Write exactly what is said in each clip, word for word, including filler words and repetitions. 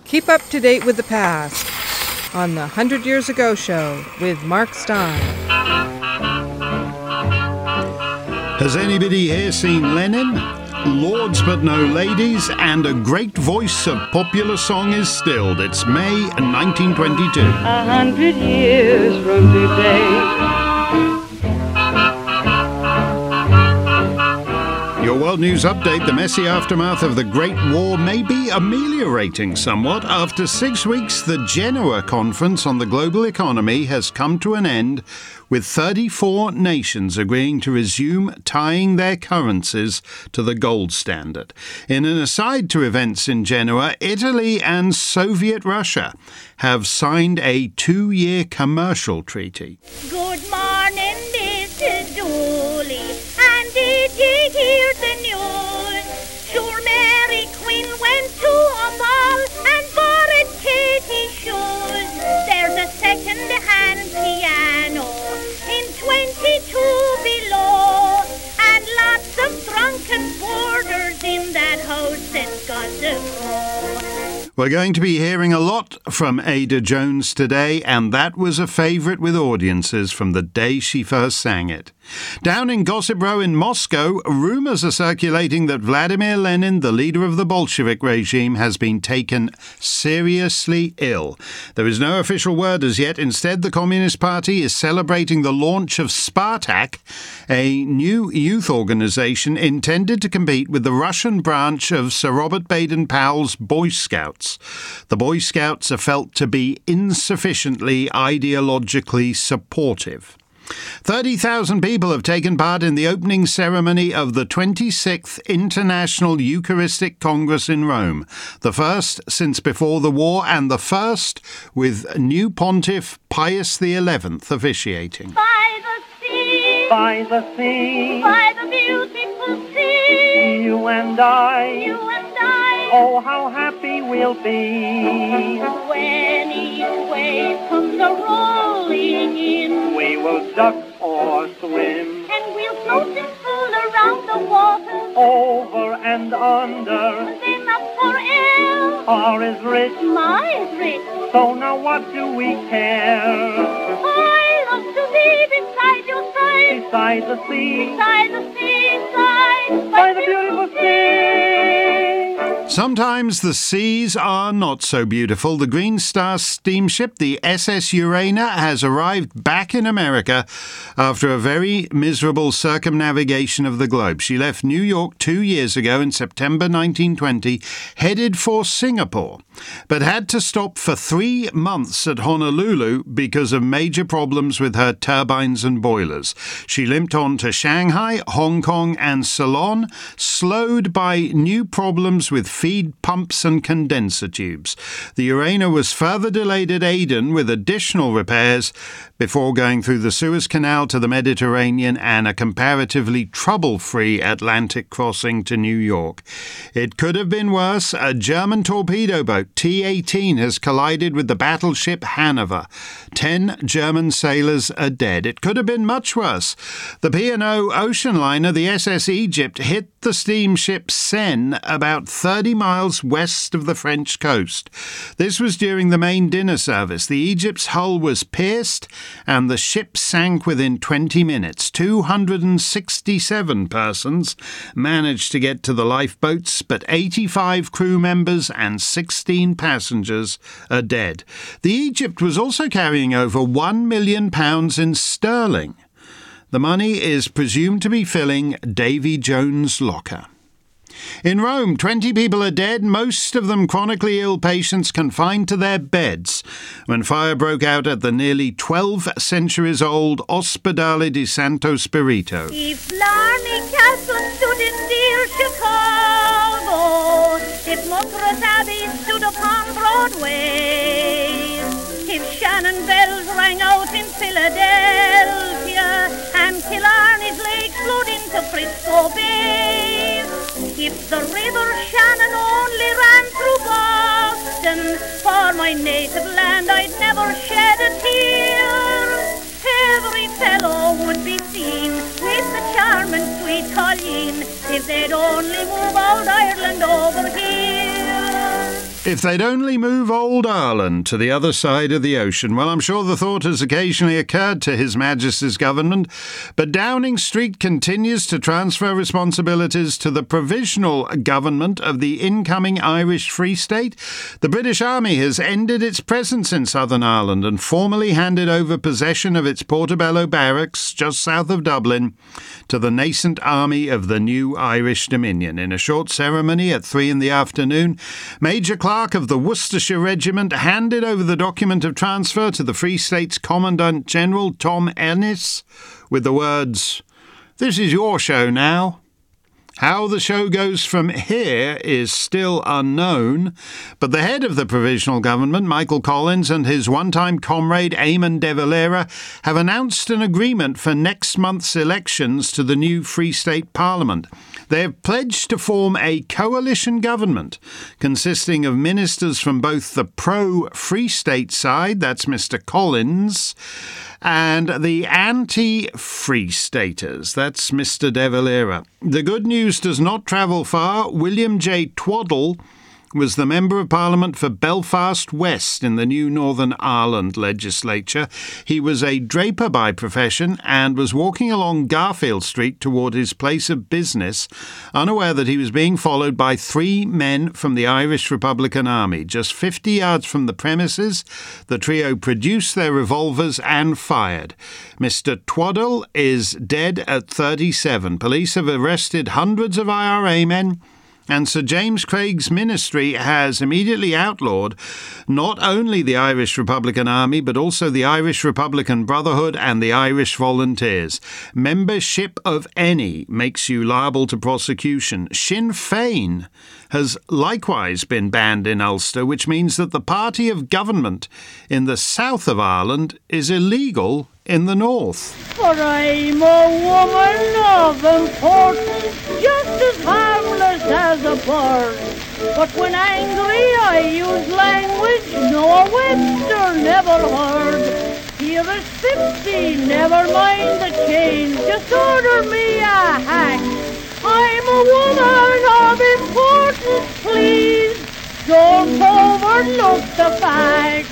Keep up to date with the past on the one hundred Years Ago Show with Mark Stein. Has anybody here seen Lenin? Lords but no ladies, and a great voice of popular song is stilled. It's May nineteen twenty-two. A hundred years from today. Your World News Update: the messy aftermath of the Great War may be ameliorating somewhat. After six weeks, the Genoa Conference on the Global Economy has come to an end, with thirty-four nations agreeing to resume tying their currencies to the gold standard. In an aside to events in Genoa, Italy and Soviet Russia have signed a two-year commercial treaty. Good morning, Missus Dooley, and did ye hear the news? Sure, Mary Queen went to a ball and borrowed Katie's shoes. There's a second-hand piano in twenty-two below, and lots of drunken boarders in that house that's got to go. We're going to be hearing a lot from Ada Jones today, and that was a favourite with audiences from the day she first sang it. Down in Gossip Row in Moscow, rumours are circulating that Vladimir Lenin, the leader of the Bolshevik regime, has been taken seriously ill. There is no official word as yet. Instead, the Communist Party is celebrating the launch of Spartak, a new youth organisation intended to compete with the Russian branch of Sir Robert Baden-Powell's Boy Scouts. The Boy Scouts are felt to be insufficiently ideologically supportive. thirty thousand people have taken part in the opening ceremony of the twenty-sixth International Eucharistic Congress in Rome, the first since before the war and the first with new Pontiff Pius the eleventh officiating. By the sea, By the sea, by the beautiful sea, you and I, you and I, oh, how happy we'll be. when each wave comes a-rolling in, We will duck or swim, and we'll float and fool around the water, over and under. then up for air. R is rich, My is rich. so now what do we care? I love to be beside your side, Beside the sea, beside the seaside, by the beautiful sea. Sometimes the seas are not so beautiful. The Green Star steamship, the S S Urania, has arrived back in America after a very miserable circumnavigation of the globe. She left New York two years ago in September nineteen twenty, headed for Singapore, but had to stop for three months at Honolulu because of major problems with her turbines and boilers. She limped on to Shanghai, Hong Kong and Ceylon, slowed by new problems with feed pumps and condenser tubes. The Urania was further delayed at Aden with additional repairs before going through the Suez Canal to the Mediterranean and a comparatively trouble-free Atlantic crossing to New York. It could have been worse. A German torpedo boat, T eighteen, has collided with the battleship Hanover. Ten German sailors are dead. It could have been much worse. The P and O ocean liner, the S S Egypt, hit the steamship Seine about thirty miles west of the French coast. This was during the main dinner service. The Egypt's hull was pierced and the ship sank within twenty minutes. two hundred sixty-seven persons managed to get to the lifeboats, but eighty-five crew members and sixteen passengers are dead. The Egypt was also carrying over one million pounds in sterling. The money is presumed to be filling Davy Jones' locker. In Rome, twenty people are dead, most of them chronically ill patients confined to their beds, when fire broke out at the nearly twelve centuries old Ospedale di Santo Spirito. If Blarney Castle stood in dear Chicago, if Montrose Abbey stood upon Broadway, if Shannon bells rang out in Philadelphia, and Killarney's lake flowed into Frisco Bay, if the river Shannon only ran through Boston, for my native land I'd never shed a tear. Every fellow would be seen with the charming sweet Colleen, if they'd only move out Ireland over here. If they'd only move old Ireland to the other side of the ocean. Well, I'm sure the thought has occasionally occurred to His Majesty's government, but Downing Street continues to transfer responsibilities to the provisional government of the incoming Irish Free State. The British Army has ended its presence in Southern Ireland and formally handed over possession of its Portobello barracks just south of Dublin to the nascent army of the new Irish Dominion. In a short ceremony at three in the afternoon, Major Clark of the Worcestershire Regiment handed over the document of transfer to the Free State's Commandant General Tom Ennis with the words, "This is your show now." How the show goes from here is still unknown, but the head of the provisional government, Michael Collins, and his one-time comrade Eamon de Valera have announced an agreement for next month's elections to the new Free State Parliament. They have pledged to form a coalition government consisting of ministers from both the pro-Free State side, that's Mister Collins, and the anti-Free Staters, that's Mister De Valera. The good news does not travel far. William J. Twaddle was the Member of Parliament for Belfast West in the new Northern Ireland legislature. He was a draper by profession and was walking along Garfield Street toward his place of business, unaware that he was being followed by three men from the Irish Republican Army. Just fifty yards from the premises, the trio produced their revolvers and fired. Mister Twaddle is dead at thirty-seven. Police have arrested hundreds of I R A men, and Sir James Craig's ministry has immediately outlawed not only the Irish Republican Army, but also the Irish Republican Brotherhood and the Irish Volunteers. Membership of any makes you liable to prosecution. Sinn Féin has likewise been banned in Ulster, which means that the party of government in the south of Ireland is illegal in the north. For I'm a woman of importance, just as harmless as a bird. But when angry I use language no Webster never heard. Here is fifty, never mind the change, just order me a hack. I'm a woman of importance, please, don't overlook the fact.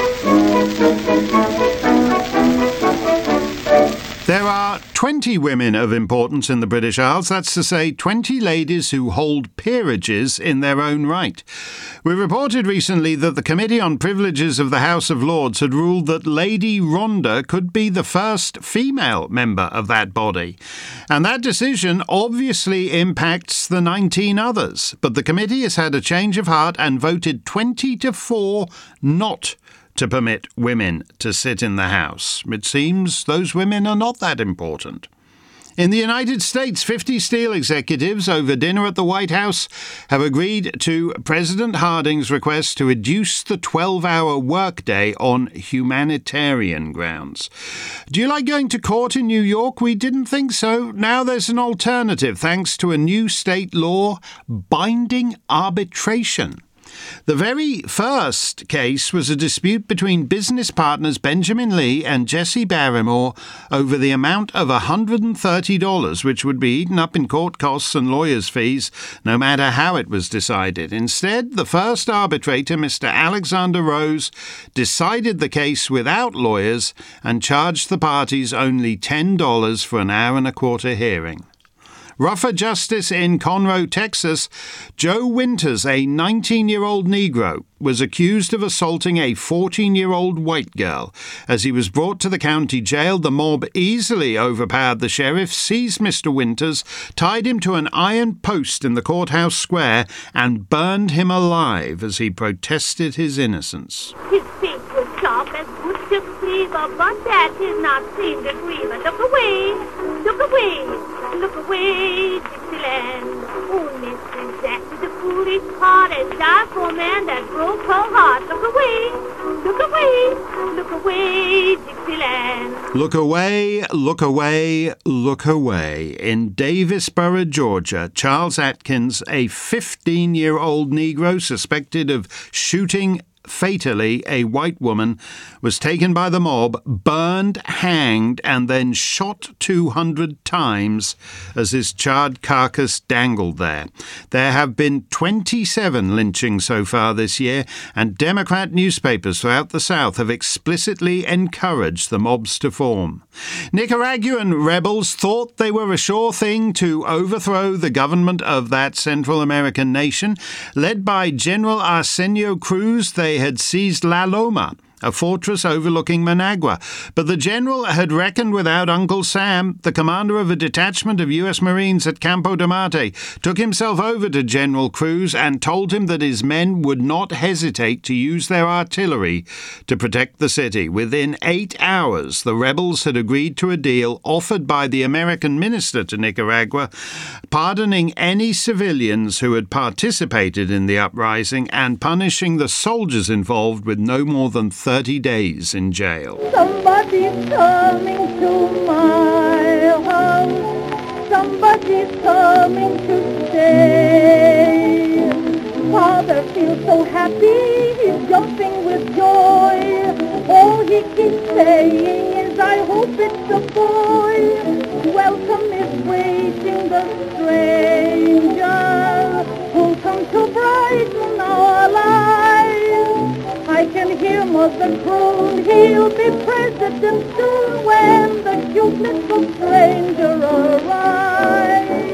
There are twenty women of importance in the British Isles, that's to say twenty ladies who hold peerages in their own right. We reported recently that the Committee on Privileges of the House of Lords had ruled that Lady Rhonda could be the first female member of that body. And that decision obviously impacts the nineteen others. But the committee has had a change of heart and voted twenty to four not to permit women to sit in the House. It seems those women are not that important. In the United States, fifty steel executives over dinner at the White House have agreed to President Harding's request to reduce the twelve-hour workday on humanitarian grounds. Do you like going to court in New York? We didn't think so. Now there's an alternative thanks to a new state law, binding arbitration. The very first case was a dispute between business partners Benjamin Lee and Jesse Barrymore over the amount of one hundred thirty dollars, which would be eaten up in court costs and lawyers' fees, no matter how it was decided. Instead, the first arbitrator, Mister Alexander Rose, decided the case without lawyers and charged the parties only ten dollars for an hour and a quarter hearing. Rougher justice in Conroe, Texas. Joe Winters, a nineteen-year-old Negro, was accused of assaulting a fourteen-year-old white girl. As he was brought to the county jail, the mob easily overpowered the sheriff, seized Mister Winters, tied him to an iron post in the courthouse square, and burned him alive as he protested his innocence. His face was sharp as good to cleaver, but that is not seem to griever. Look away, look away. Look away, Dixieland. Oh, Mister Jack, the foolish part and dark old man that broke her heart. Look away, look away, look away, Dixieland. Look away, look away, look away. In Davisboro, Georgia, Charles Atkins, a fifteen-year-old Negro suspected of shooting fatally, a white woman was taken by the mob, burned, hanged, and then shot two hundred times as his charred carcass dangled there. There have been twenty-seven lynchings so far this year, and Democrat newspapers throughout the South have explicitly encouraged the mobs to form. Nicaraguan rebels thought they were a sure thing to overthrow the government of that Central American nation. Led by General Arsenio Cruz, they had seized La Loma, a fortress overlooking Managua. But the general had reckoned without Uncle Sam. The commander of a detachment of U S Marines at Campo de Marte took himself over to General Cruz and told him that his men would not hesitate to use their artillery to protect the city. Within eight hours, the rebels had agreed to a deal offered by the American minister to Nicaragua, pardoning any civilians who had participated in the uprising and punishing the soldiers involved with no more than thirty days in jail. Somebody's coming to my house. Somebody's coming to stay. Father feels so happy, he's jumping with joy. All he keeps saying is, I hope it's a boy. Welcome is waiting the stranger who'll come to brighten our lives. I can hear Mother croon, he'll be president soon when the cute little stranger arrives.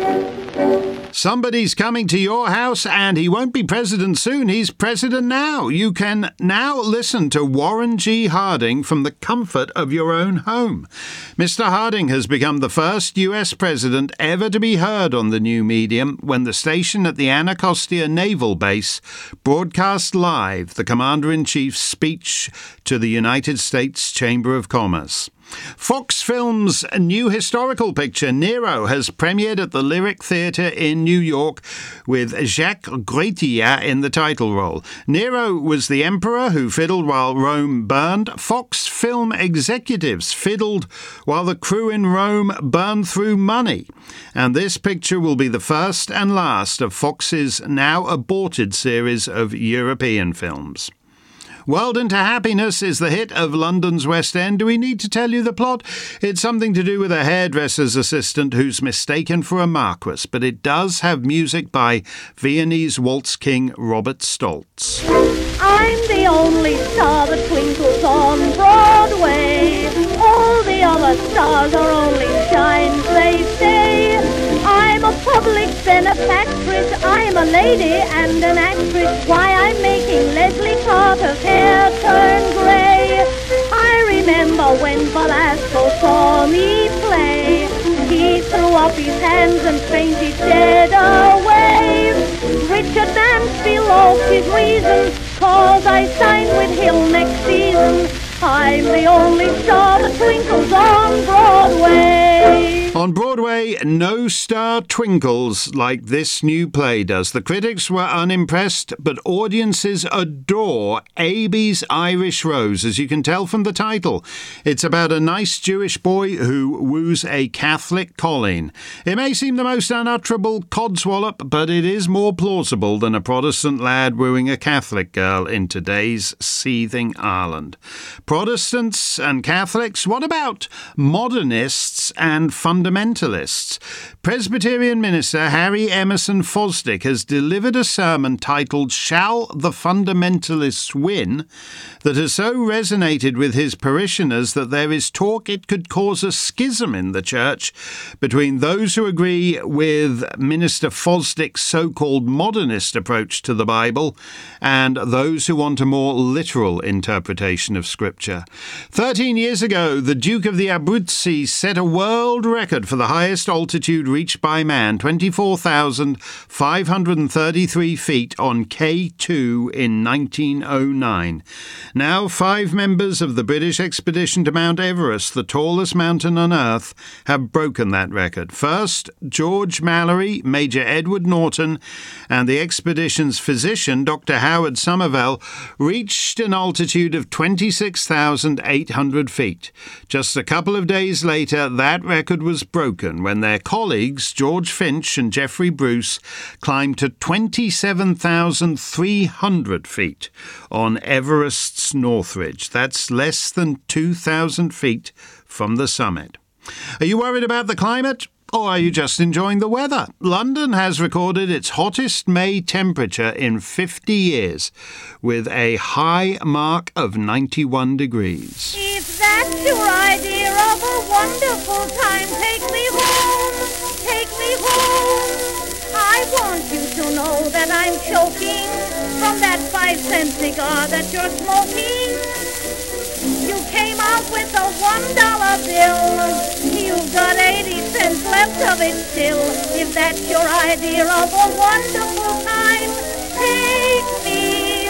Somebody's coming to your house, and he won't be president soon. He's president now. You can now listen to Warren G. Harding from the comfort of your own home. Mister Harding has become the first U S president ever to be heard on the new medium when the station at the Anacostia Naval Base broadcast live the Commander-in-Chief's speech to the United States Chamber of Commerce. Fox Films' new historical picture, Nero, has premiered at the Lyric Theatre in New York with Jacques Gretia in the title role. Nero was the emperor who fiddled while Rome burned. Fox Film executives fiddled while the crew in Rome burned through money. And this picture will be the first and last of Fox's now aborted series of European films. World into Happiness is the hit of London's West End. Do we need to tell you the plot? It's something to do with a hairdresser's assistant who's mistaken for a marquis, but it does have music by Viennese waltz king Robert Stoltz. I'm the only star that twinkles on Broadway. All the other stars are only shines, they say. I'm a public benefactress, I'm a lady and an actress. Why, I'm making Leslie Carter's hair turn grey. I remember when Velasco saw me play. He threw up his hands and fainted dead away. Richard Mansfield lost his reason, 'cause I signed with Hill next season. I'm the only star that twinkles on Broadway. On Broadway, no star twinkles like this new play does. The critics were unimpressed, but audiences adore Abie's Irish Rose, as you can tell from the title. It's about a nice Jewish boy who woos a Catholic colleen. It may seem the most unutterable codswallop, but it is more plausible than a Protestant lad wooing a Catholic girl in today's seething Ireland. Protestants and Catholics, what about modernists and fundamentalists? Presbyterian minister Harry Emerson Fosdick has delivered a sermon titled "Shall the Fundamentalists Win?" that has so resonated with his parishioners that there is talk it could cause a schism in the church between those who agree with Minister Fosdick's so-called modernist approach to the Bible and those who want a more literal interpretation of Scripture. Thirteen years ago, the Duke of the Abruzzi set a world record for the highest altitude reached by man, twenty-four thousand five hundred thirty-three feet on K two in nineteen oh nine. Now, five members of the British expedition to Mount Everest, the tallest mountain on Earth, have broken that record. First, George Mallory, Major Edward Norton, and the expedition's physician, Doctor Howard Somervell, reached an altitude of twenty-six thousand eight hundred feet. Just a couple of days later, that record was broken when their colleagues, George Finch and Jeffrey Bruce, climbed to twenty-seven thousand three hundred feet on Everest's North Ridge. That's less than two thousand feet from the summit. Are you worried about the climate? Or are you just enjoying the weather? London has recorded its hottest May temperature in fifty years, with a high mark of ninety-one degrees. If that's your idea of a wonderful time, take me home, take me home. I want you to know that I'm choking from that five-cent cigar that you're smoking. You came out with a one-dollar bill. You've got eighty cents left of it still. If that's your idea of a wonderful time, take me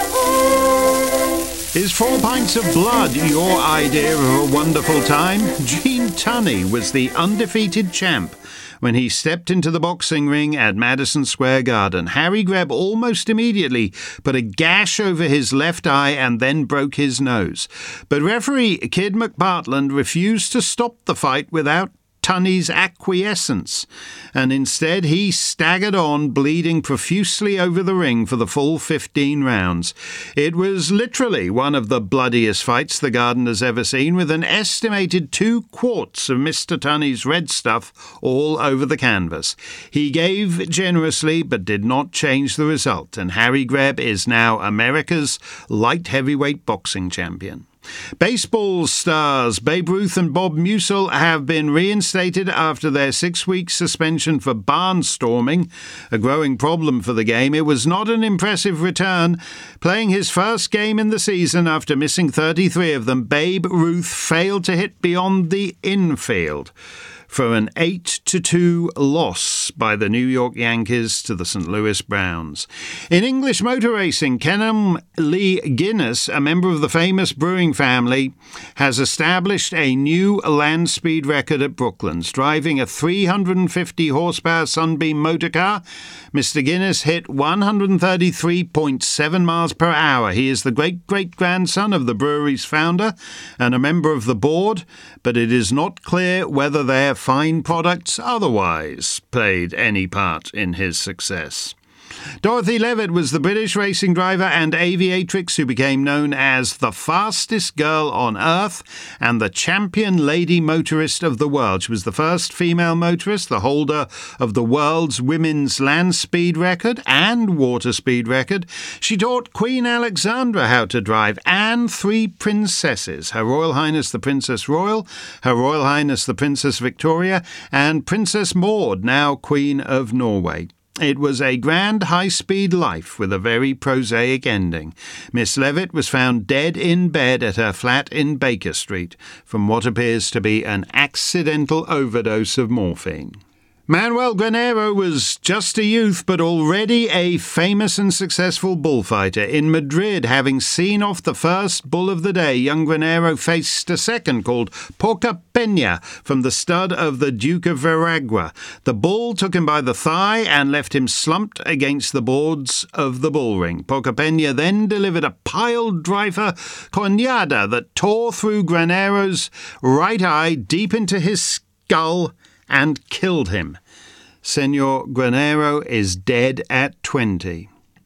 home. Is Four Pints of Blood your idea of a wonderful time? Gene Tunney was the undefeated champ when he stepped into the boxing ring at Madison Square Garden. Harry Greb almost immediately put a gash over his left eye and then broke his nose. But referee Kid McPartland refused to stop the fight without Tunney's acquiescence, and instead he staggered on, bleeding profusely over the ring for the full fifteen rounds. It was literally one of the bloodiest fights the Garden has ever seen, with an estimated two quarts of Mister Tunney's red stuff all over the canvas. He gave generously but did not change the result, and Harry Greb is now America's light heavyweight boxing champion. Baseball stars Babe Ruth and Bob Meusel have been reinstated after their six-week suspension for barnstorming, a growing problem for the game. It was not an impressive return. Playing his first game in the season after missing thirty-three of them, Babe Ruth failed to hit beyond the infield for an eight to two loss by the New York Yankees to the Saint Louis Browns. In English motor racing, Kenham Lee Guinness, a member of the famous brewing family, has established a new land speed record at Brooklands. Driving a three hundred fifty horsepower Sunbeam motor car, Mister Guinness hit one hundred thirty-three point seven miles per hour. He is the great-great-grandson of the brewery's founder and a member of the board, but it is not clear whether their fine products otherwise played any part in his success. Dorothy Levitt was the British racing driver and aviatrix who became known as the fastest girl on Earth and the champion lady motorist of the world. She was the first female motorist, the holder of the world's women's land speed record and water speed record. She taught Queen Alexandra how to drive and three princesses, Her Royal Highness the Princess Royal, Her Royal Highness the Princess Victoria, and Princess Maud, now Queen of Norway. It was a grand high-speed life with a very prosaic ending. Miss Levitt was found dead in bed at her flat in Baker Street from what appears to be an accidental overdose of morphine. Manuel Granero was just a youth, but already a famous and successful bullfighter. In Madrid, having seen off the first bull of the day, young Granero faced a second called Poca Peña from the stud of the Duke of Veragua. The bull took him by the thigh and left him slumped against the boards of the bull ring. Poca Peña then delivered a pile-driver coñada that tore through Granero's right eye deep into his skull and killed him. Senor Granero is dead at twenty.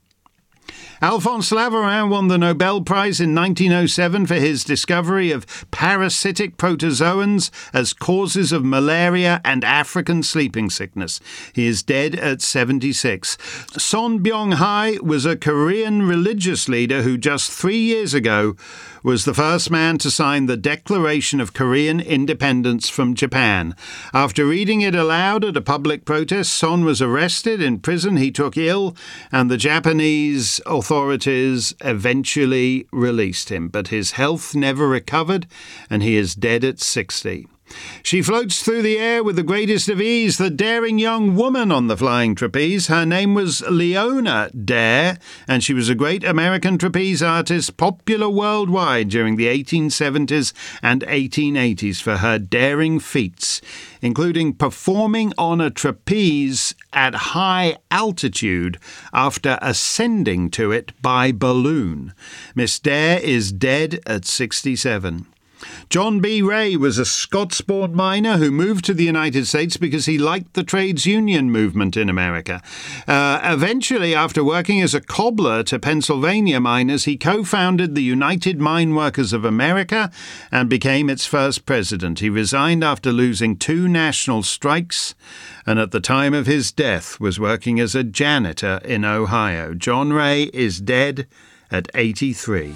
Alphonse Laveran won the Nobel Prize in nineteen oh seven for his discovery of parasitic protozoans as causes of malaria and African sleeping sickness. He is dead at seventy-six. Son Byung-hae was a Korean religious leader who just three years ago was the first man to sign the Declaration of Korean Independence from Japan. After reading it aloud at a public protest, Son was arrested. In prison, he took ill, and the Japanese authorities eventually released him. But his health never recovered, and he is dead at sixty. She floats through the air with the greatest of ease, the daring young woman on the flying trapeze. Her name was Leona Dare, and she was a great American trapeze artist, popular worldwide during the eighteen seventies and eighteen eighties for her daring feats, including performing on a trapeze at high altitude after ascending to it by balloon. Miss Dare is dead at sixty-seven. John B. Ray was a Scots-born miner who moved to the United States because he liked the trades union movement in America. Uh, eventually, after working as a cobbler to Pennsylvania miners, he co-founded the United Mine Workers of America and became its first president. He resigned after losing two national strikes, and at the time of his death was working as a janitor in Ohio. John Ray is dead at eighty-three.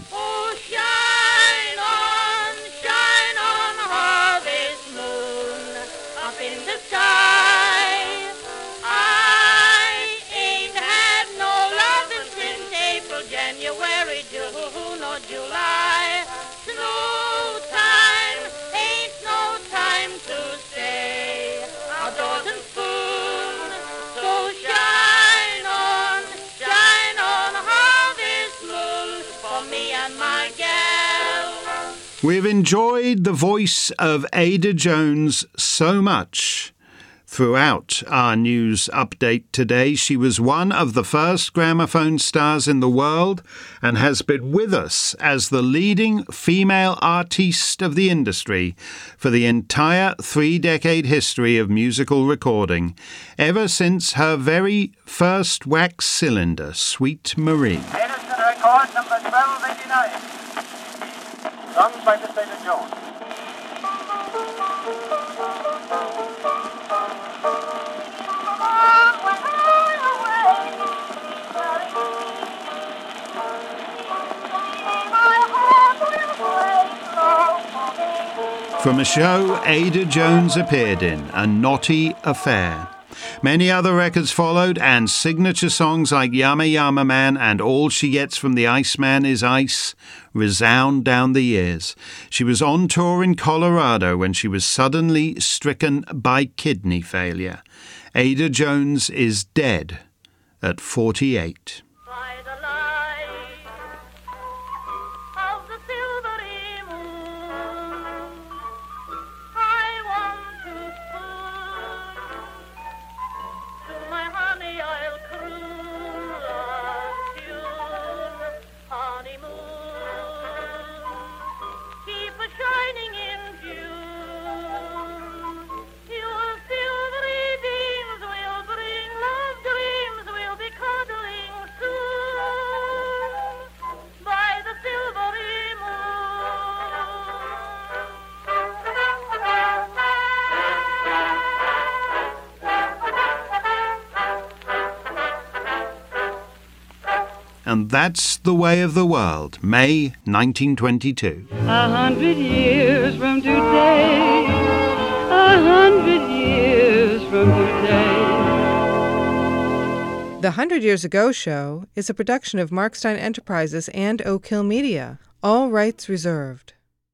We've enjoyed the voice of Ada Jones so much throughout our news update today. She was one of the first gramophone stars in the world and has been with us as the leading female artiste of the industry for the entire three-decade history of musical recording, ever since her very first wax cylinder, Sweet Marie. Edison record number twelve eighty-nine. Sung by Miss Ada Jones. From a show Ada Jones appeared in, A Naughty Affair. Many other records followed, and signature songs like Yama Yama Man and All She Gets from the Iceman is Ice resound down the years. She was on tour in Colorado when she was suddenly stricken by kidney failure. Ada Jones is dead at forty-eight. By the light of the silvery moon, I want to spoon to my honey, I'll croon love tune, honeymoon. Keep a shining in June. Your silvery beams will bring love dreams. We'll be cuddling soon by the silvery And that's the way of the world, May nineteen twenty-two. A hundred years from today, a hundred years from today. The Hundred Years Ago Show is a production of Mark Stein Enterprises and Oak Hill Media. All rights reserved.